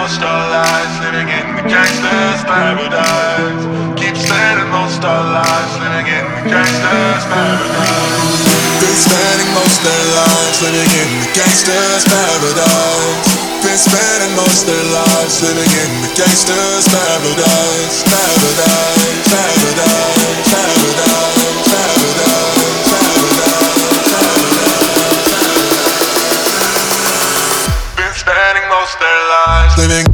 most our lives living in the gangster's paradise. Keep spending most our lives living in the gangster's paradise. Been spending most their lives living in the gangster's paradise. Been spending most their lives living in the gangster's paradise. Paradise, paradise, paradise, paradise, paradise, paradise. Been spending most their lives living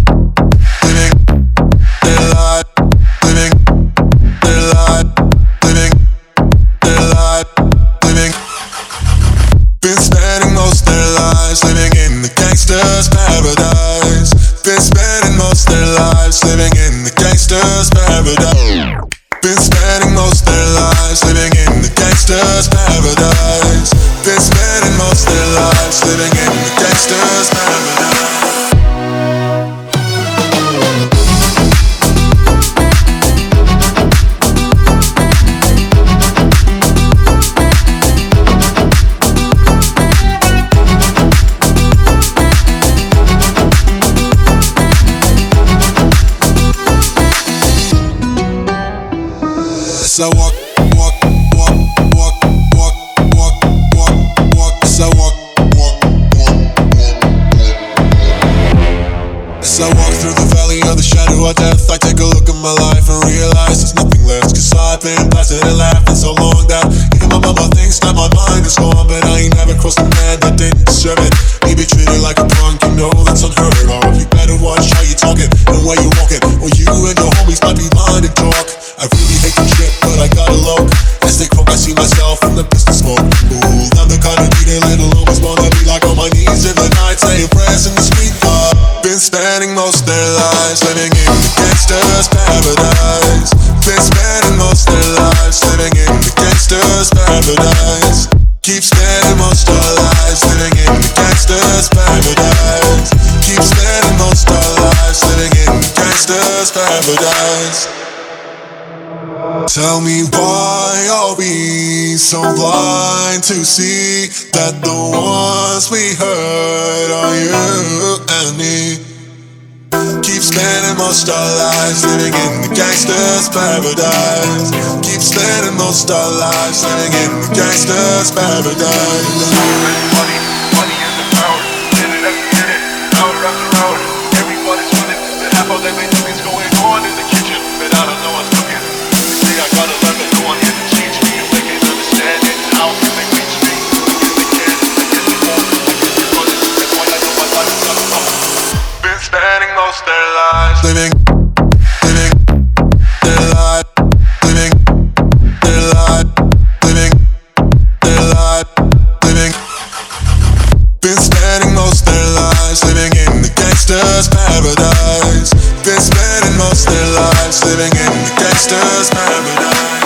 their life, living their life, living their life, living. Been spending most their lives living in the gangster's paradise. Been spending most their lives living in the gangster's paradise. Been spending most their lives living in the gangster's paradise. Been spending most their lives living in the gangster's paradise. As I walk, walk, walk, walk, walk, walk, walk, walk. As I walk, walk, walk, walk, walk. As I walk through the valley of the shadow of death, I take a look at my life and realize there's nothing left. Cause I've been blasted and laughing so long that even my mama thinks that my mind is gone. But I ain't never crossed a man that didn't deserve it. Me be treated like a punk, you know that's unheard of. You better watch how you talking and where you walking, or you and your homies might be blind and dark. I really hate the shit, but I gotta look. As they croak, I see myself in the business smoke. Ooh, I'm the kind of dude they little homies wanna be like on my knees in the night, saying prayers in the street. Been spending most their lives living in the gangster's paradise. Been spending most their lives living in the gangster's paradise. Keep spending most our lives living in the gangster's paradise. Keep spending most our lives living in the gangster's paradise. Tell me why are we so blind to see that the ones we hurt are you and me. Keep spending most our lives living in the gangster's paradise. Keep spending most our lives living in the gangster's paradise. Money, money is the power. Minute after minute, hour after hour. Everybody's running, but half of everything's going on in the kitchen, but I don't know what's cooking. I gotta let them know I'm here to change me. If they can understand it, how can they reach me? If they can, I guess they won't. I guess they're running, that's why I know my life is gotta go. Been spending most their lives living their life, living their life, living their life, living. Been spending most their lives living in the gangster's paradise. Been spending most their lives living in the gangster's paradise.